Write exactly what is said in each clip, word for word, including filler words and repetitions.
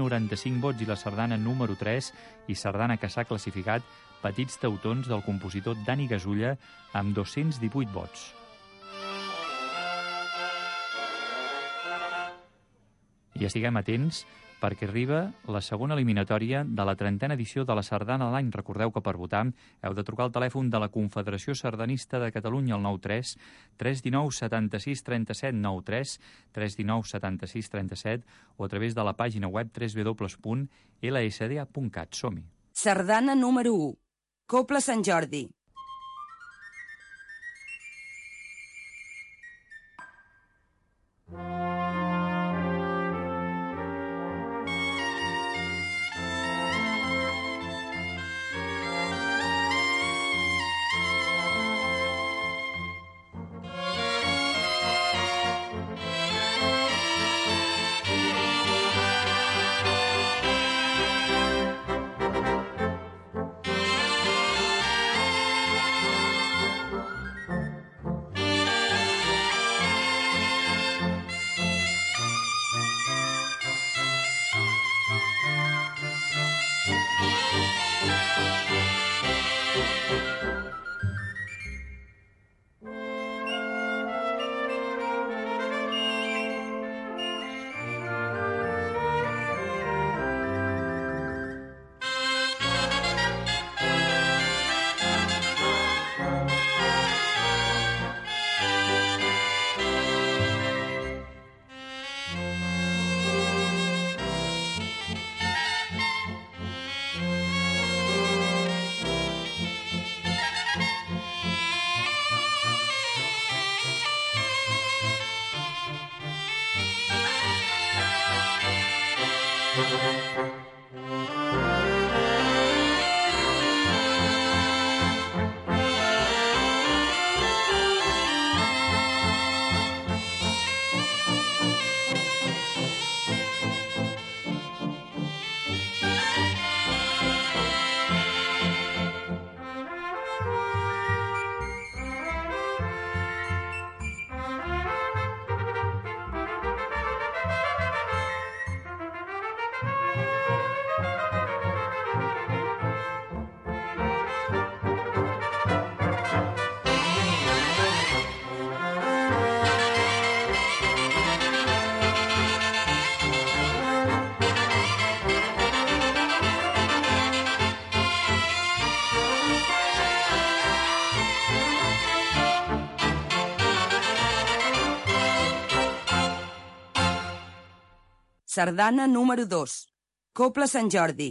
noranta-cinc vots i la sardana número tres, i sardana que s'ha classificat Petits teutons del compositor Dani Gasulla amb dos-cents divuit vots. I estiguem atents perquè arriba la segona eliminatòria de la trentena edició de la Sardana de l'any. Recordeu que per votar heu de trucar al telèfon de la Confederació Sardanista de Catalunya al nou tres tres cents i dinou setanta-sis trenta-set nou tres tres cents i dinou setanta-sis trenta-set o a través de la pàgina web w w w punt l s d a punt cat. Som-hi. Sardana número u. Cobla Sant Jordi. Sardana número dos. Cobla Sant Jordi.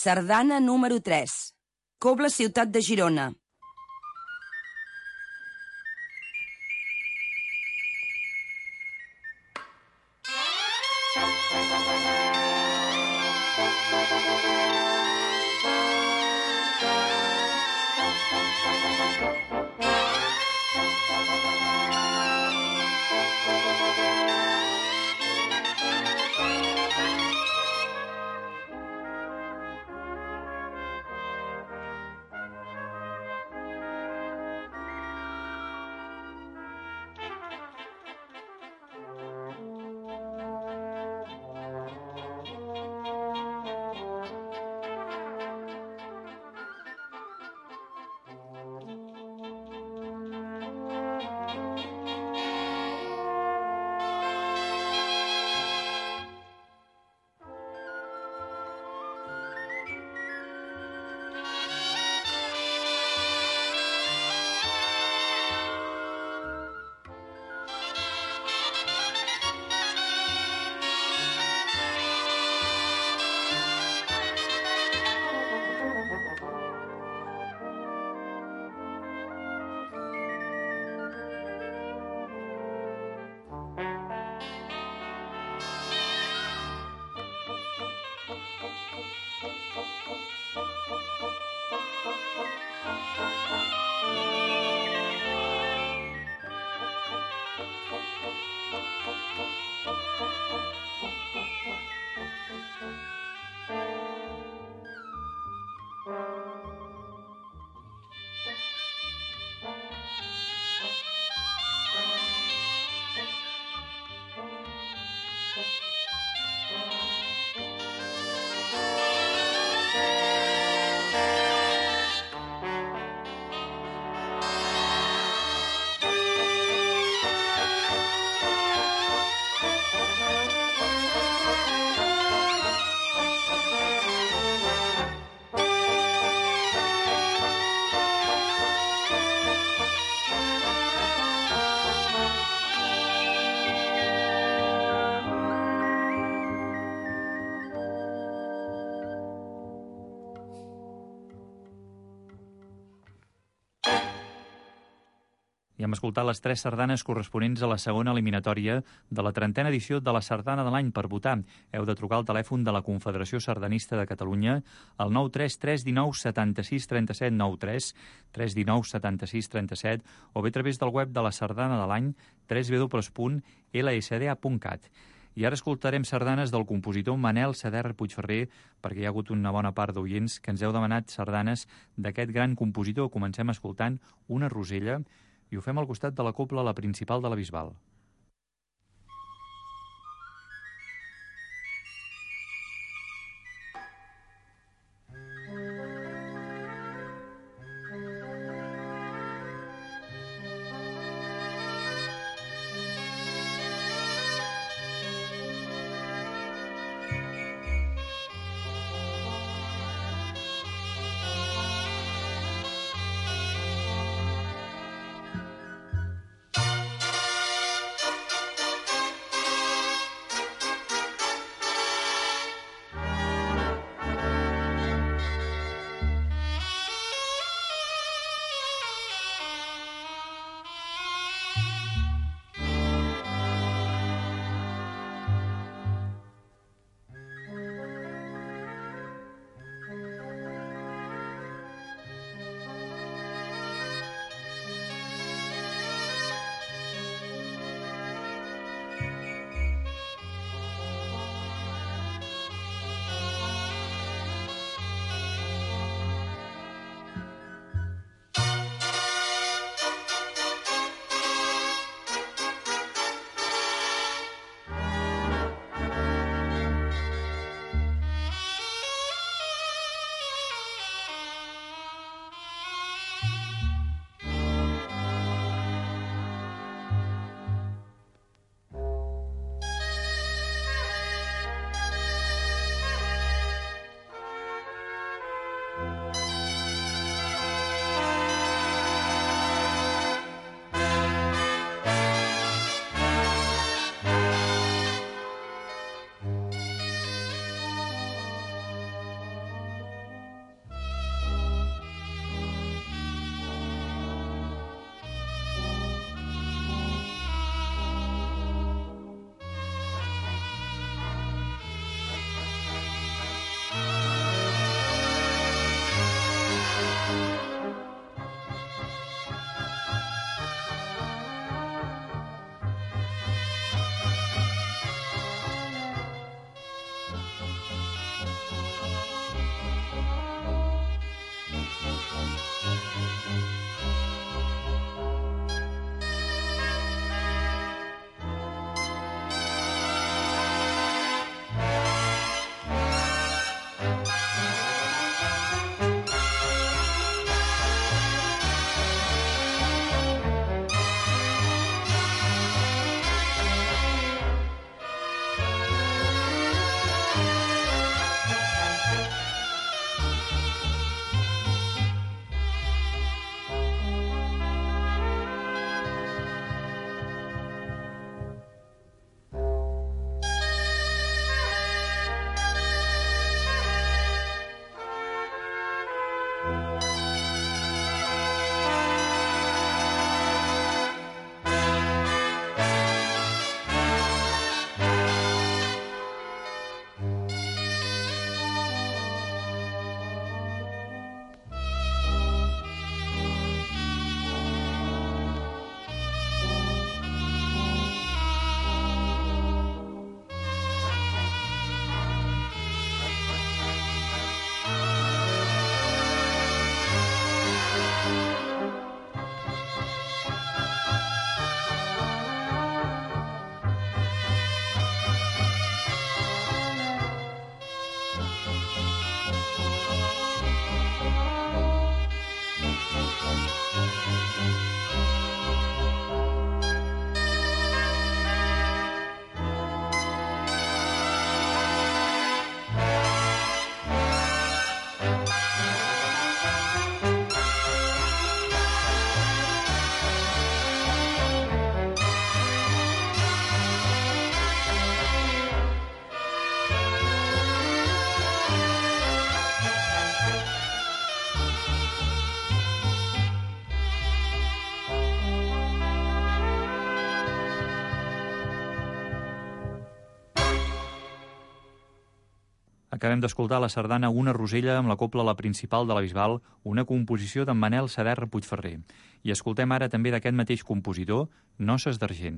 Sardana número tres. Cobla Ciutat de Girona. I hem escoltat les tres sardanes corresponents a la segona eliminatòria de la trentena edició de la Sardana de l'any. Per votar, heu de trucar al telèfon de la Confederació Sardanista de Catalunya al nou tres tres un nou set sis tres set nou tres, tres un nou set sis tres set, o bé a través del web de la Sardana de l'any w w w punt l s d a punt cat. I ara escoltarem sardanes del compositor Manel Saderra Puigferrer, perquè hi ha hagut una bona part d'oients que ens heu demanat sardanes d'aquest gran compositor. Comencem escoltant una rosella, i ho fem al costat de la cobla La Principal de la Bisbal. Acabem d'escoltar la sardana Una Rosella amb la cobla La Principal de la Bisbal, una composició d'en Manel Saderra Puigferrer. I escoltem ara també d'aquest mateix compositor, Noces d'Argent.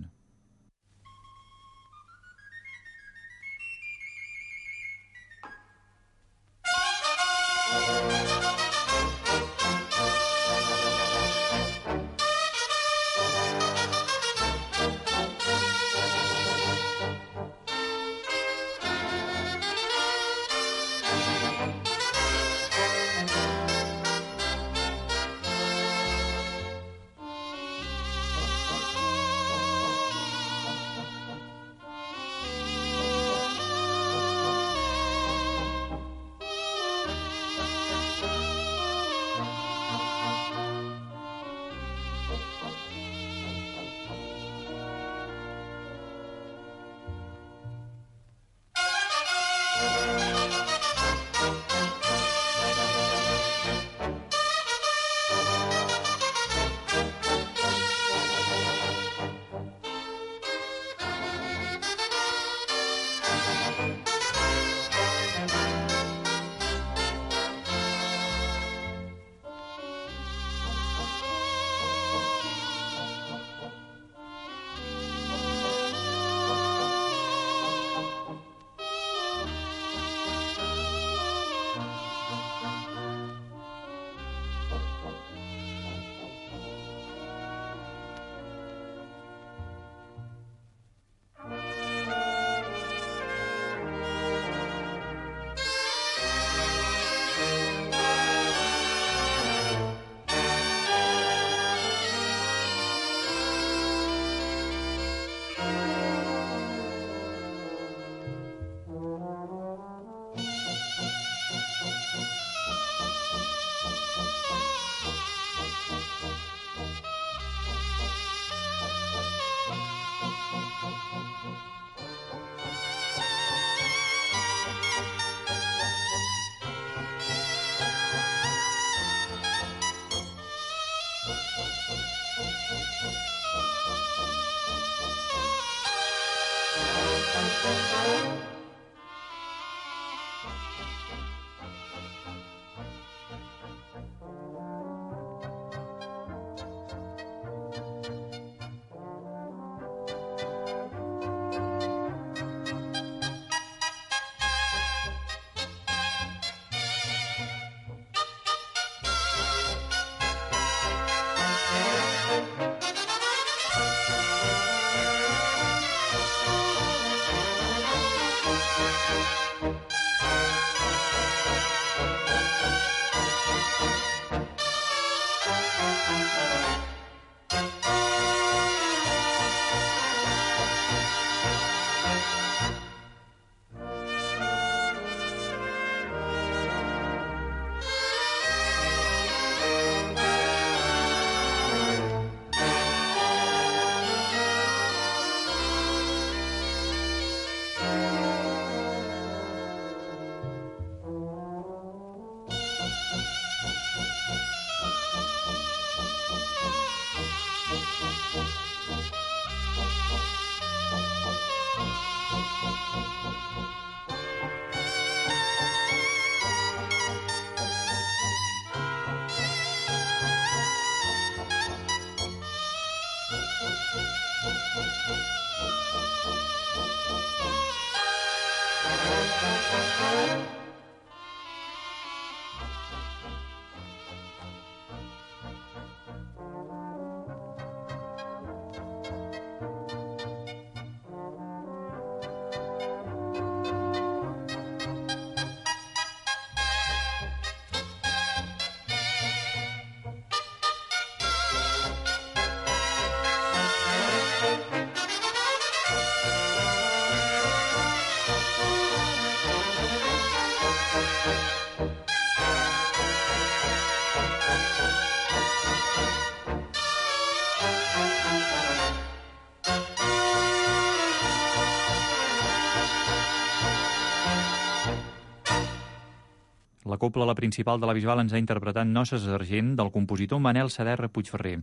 La cobla La Principal de la Bisbal ens ha interpretat Noces d'Argent del compositor Manel Saderra Puigferrer.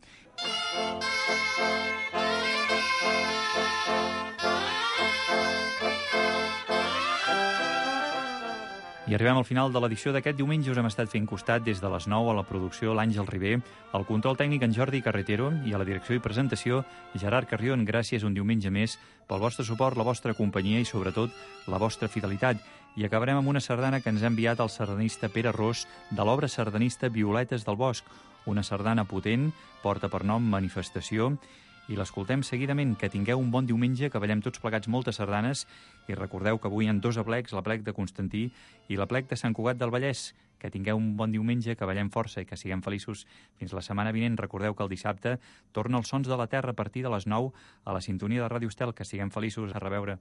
I arribem al final de l'edició d'aquest diumenge. Us hem estat fent costat des de les nou a la producció l'Àngel Ribé, al control tècnic en Jordi Carretero i a la direcció i presentació Gerard Carrion. Gràcies un diumenge més pel vostre suport, la vostra companyia i sobretot la vostra fidelitat. I acabarem amb una sardana que ens ha enviat el sardanista Pere Ros de l'obra sardanista Violetes del Bosc, una sardana potent, porta per nom Manifestació, i l'escoltem seguidament. Que tingueu un bon diumenge, que ballem tots plegats moltes sardanes, i recordeu que avui hi ha dos aplecs, l'aplec de Constantí i l'aplec de Sant Cugat del Vallès. Que tingueu un bon diumenge, que ballem força i que siguem feliços fins la setmana vinent. Recordeu que el dissabte torna els Sons de la Terra a partir de les nou a la sintonia de Ràdio Estel. Que siguem feliços. A reveure.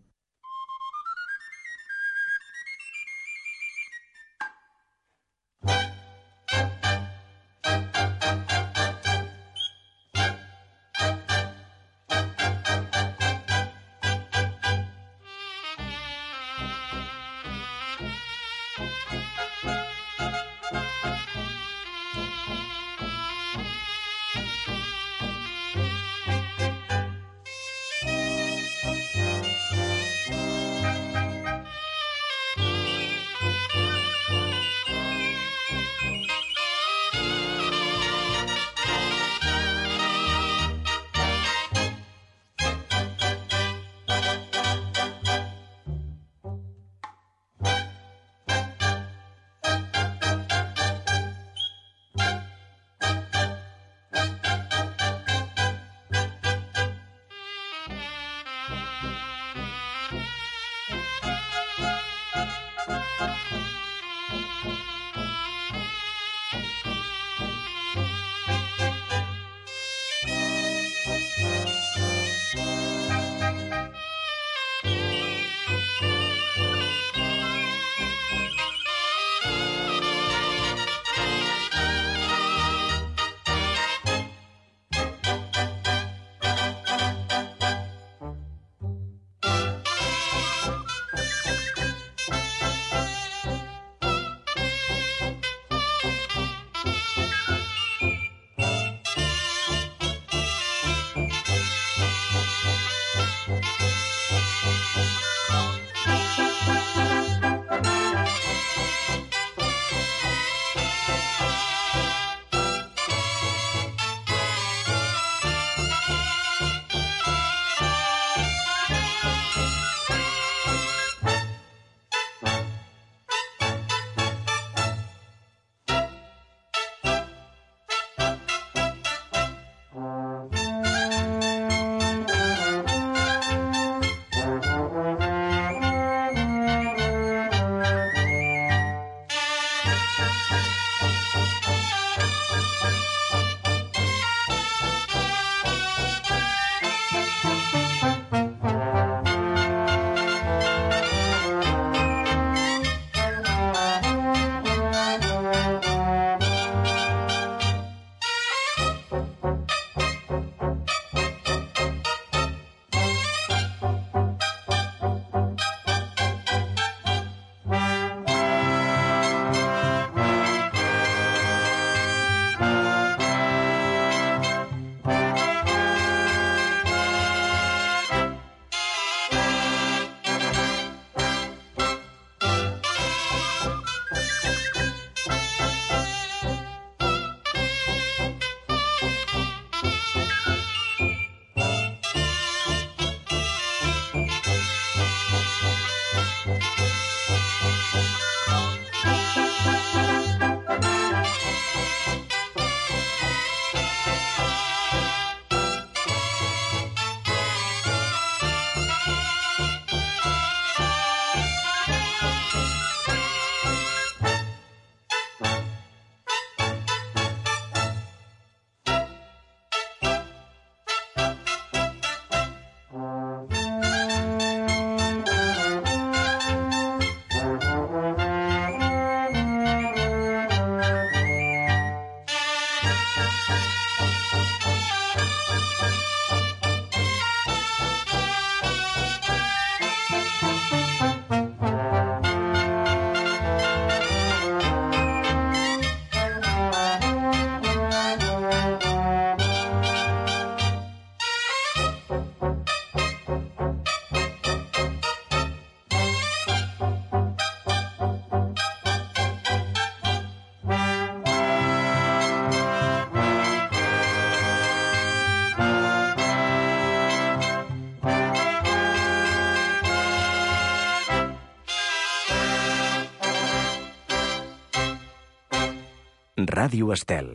Ràdio Estel.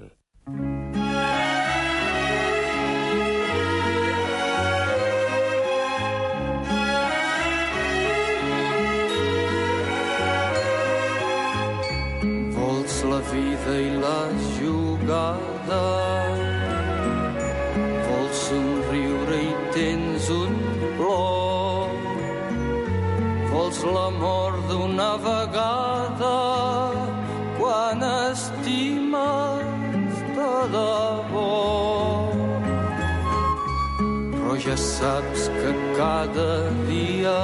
Vols la vida i la jugada, vols somriure i tens un plor, vols l'amor d'una vegada quan estimes de debò. Però ja saps que cada dia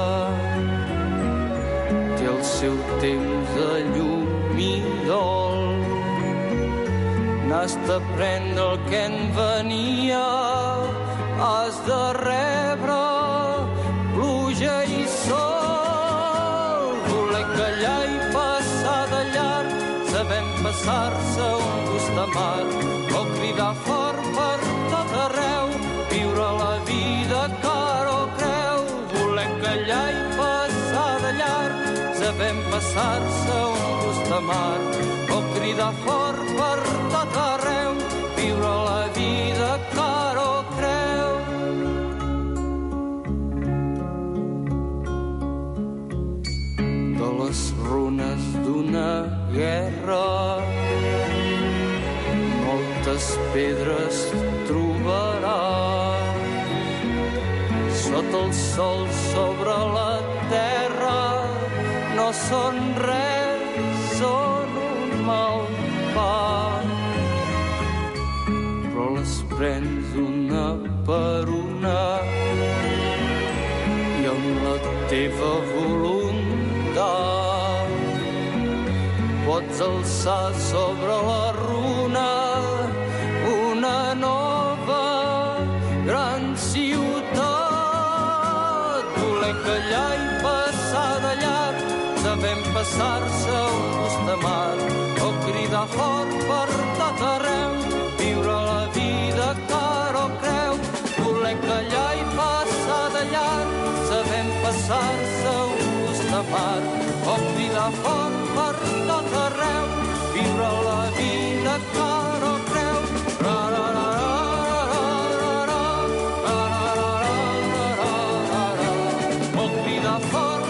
té el seu temps de llum i dol. N'has de prendre el que en venia, has de rebre pluja i sol. Voler callar i passar de llarg, sabem passar-se un gust amarg, o cridar fort per tot arreu, viure la vida cara o creu. Voler callar i passar de llarg, sabem passar-se un gust amarg, o cridar fort per tot arreu, viure la vida cara o creu. De les runes d'una guerra moltes pedres trobaràs. Sota el sol, sobre la terra, no són res, són un mal pas. Però les prens una per una i amb la teva voluntat pots alçar sobre la runa una nova gran ciutat. Voler callar i passar de llarg, sabem passar-se un gust amarg, o cridar fort per tot arreu, viure la vida cara o creu. Voler callar i passar de llarg, sabem passar-se un gust amarg, o cridar fort per tot arreu, viure la vida cara o creu. Ra, ra, ra, ra. For